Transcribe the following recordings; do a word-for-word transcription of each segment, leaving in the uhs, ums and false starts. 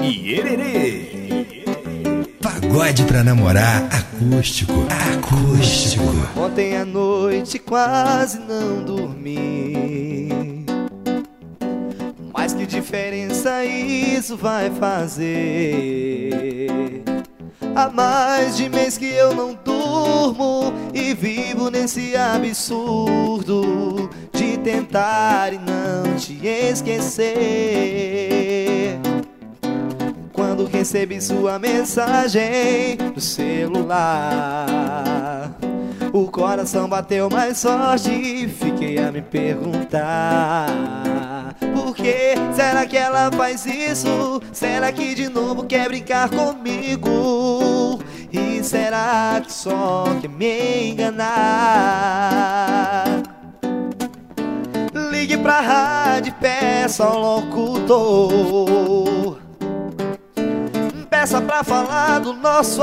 Iererê. Pagode pra namorar acústico, acústico. Ontem à noite quase não dormi, mas que diferença isso vai fazer? Há mais de mês que eu não durmo e vivo nesse absurdo de tentar e não te esquecer. Quando recebi sua mensagem no celular, o coração bateu mais forte e fiquei a me perguntar: por que será que ela faz isso? Será que de novo quer brincar comigo? E será que só quer me enganar? Ligue pra rádio e peça ao locutor, peça pra falar do nosso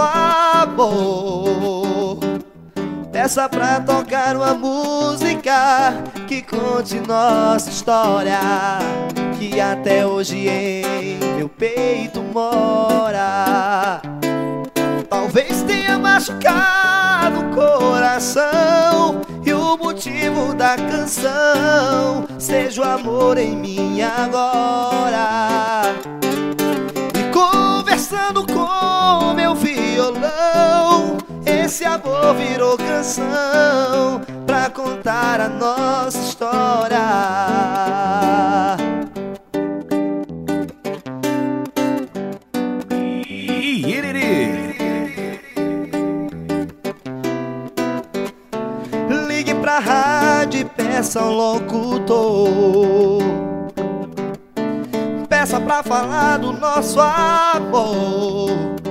amor, peça pra tocar uma música que conte nossa história, que até hoje em meu peito mora. Talvez tenha machucado o coração e o motivo da canção seja o amor em mim agora. E conversando com meu violão, esse amor virou canção pra contar a nossa história. Ligue pra rádio e peça ao locutor, peça pra falar do nosso amor,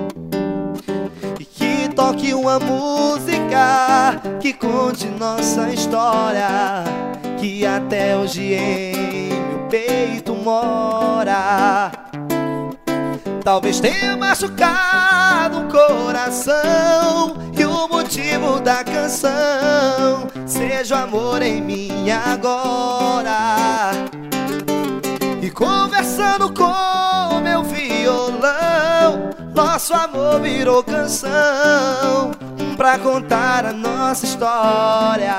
e que toque uma música que conte nossa história, que até hoje em meu peito mora. Talvez tenha machucado o coração e o motivo da canção seja o amor em mim agora. E conversando com meu violão, nosso amor virou canção pra contar a nossa história.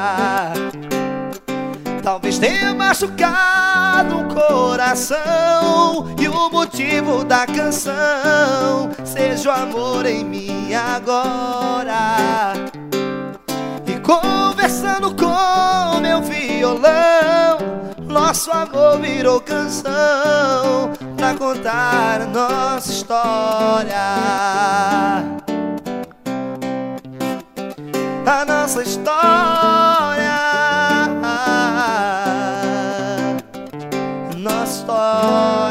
Talvez tenha machucado o coração e o motivo da canção seja o amor em mim agora. E conversando com meu violão, nosso amor virou canção pra contar a nossa história. A nossa história, nossa história.